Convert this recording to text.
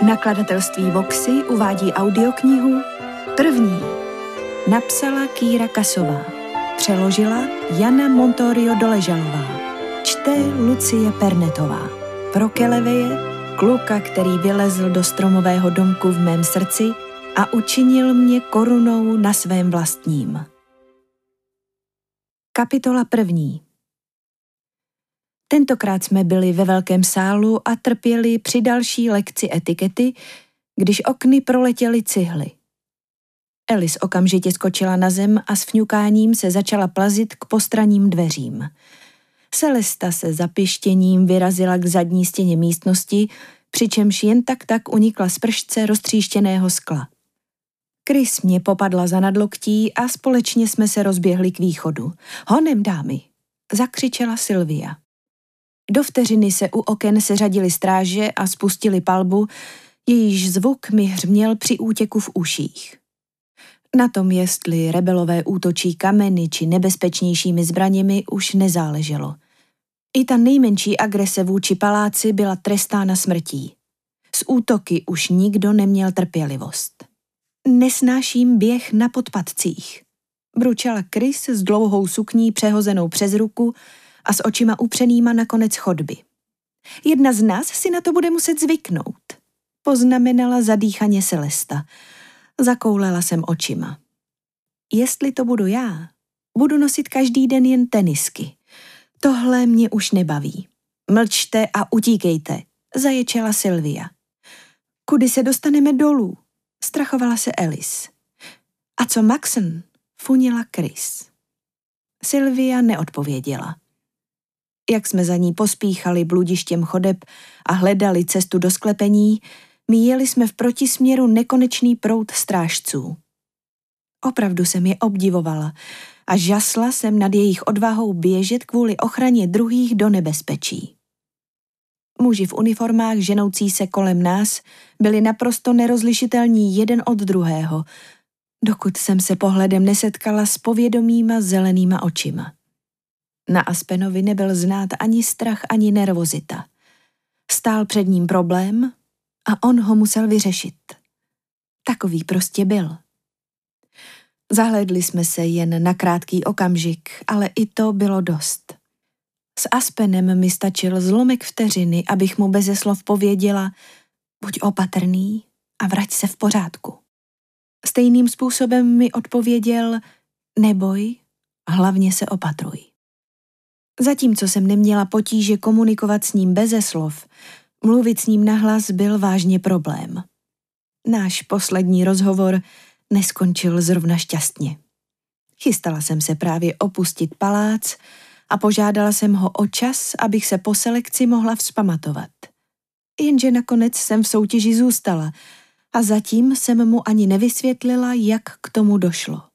Nakladatelství Voxy uvádí audioknihu První. Napsala Kýra Kasová. Přeložila Jana Montorio Doležalová. Čte Lucie Pernetová. Pro Keleveje, kluka, který vylezl do stromového domku v mém srdci a učinil mě korunou na svém vlastním. Kapitola 1. Tentokrát jsme byli ve velkém sálu a trpěli při další lekci etikety, když okny proletěly cihly. Alice okamžitě skočila na zem a s fňukáním se začala plazit k postranním dveřím. Celesta se zapištěním vyrazila k zadní stěně místnosti, přičemž jen tak unikla z pršce roztříštěného skla. Chris mě popadla za nadloktí a společně jsme se rozběhli k východu. Honem, dámy, zakřičela Sylvia. Do vteřiny se u oken seřadili stráže a spustili palbu, jejíž zvuk mi hřměl při útěku v uších. Na tom, jestli rebelové útočí kameny či nebezpečnějšími zbraněmi, už nezáleželo. I ta nejmenší agrese vůči paláci byla trestána smrtí. S útoky už nikdo neměl trpělivost. Nesnáším běh na podpatcích, bručela Chris s dlouhou sukní přehozenou přes ruku a s očima upřenýma na konec chodby. Jedna z nás si na to bude muset zvyknout, poznamenala zadýchaně Celesta. Zakoulela jsem očima. Jestli to budu já, budu nosit každý den jen tenisky. Tohle mě už nebaví. Mlčte a utíkejte, zaječela Sylvia. Kudy se dostaneme dolů? Strachovala se Alice. A co Maxon? Funila Chris. Sylvia neodpověděla. Jak jsme za ní pospíchali bludištěm chodeb a hledali cestu do sklepení, míjeli jsme v protisměru nekonečný proud strážců. Opravdu jsem je obdivovala a žasla jsem nad jejich odvahou běžet kvůli ochraně druhých do nebezpečí. Muži v uniformách ženoucí se kolem nás byli naprosto nerozlišitelní jeden od druhého, dokud jsem se pohledem nesetkala s povědomýma zelenýma očima. Na Aspenovi nebyl znát ani strach, ani nervozita. Stál před ním problém a on ho musel vyřešit. Takový prostě byl. Zahlédli jsme se jen na krátký okamžik, ale i to bylo dost. S Aspenem mi stačil zlomek vteřiny, abych mu beze slov pověděla: buď opatrný a vrať se v pořádku. Stejným způsobem mi odpověděl: neboj, hlavně se opatruj. Zatímco jsem neměla potíže komunikovat s ním beze slov, mluvit s ním nahlas byl vážně problém. Náš poslední rozhovor neskončil zrovna šťastně. Chystala jsem se právě opustit palác a požádala jsem ho o čas, abych se po selekci mohla vzpamatovat. Jenže nakonec jsem v soutěži zůstala a zatím jsem mu ani nevysvětlila, jak k tomu došlo.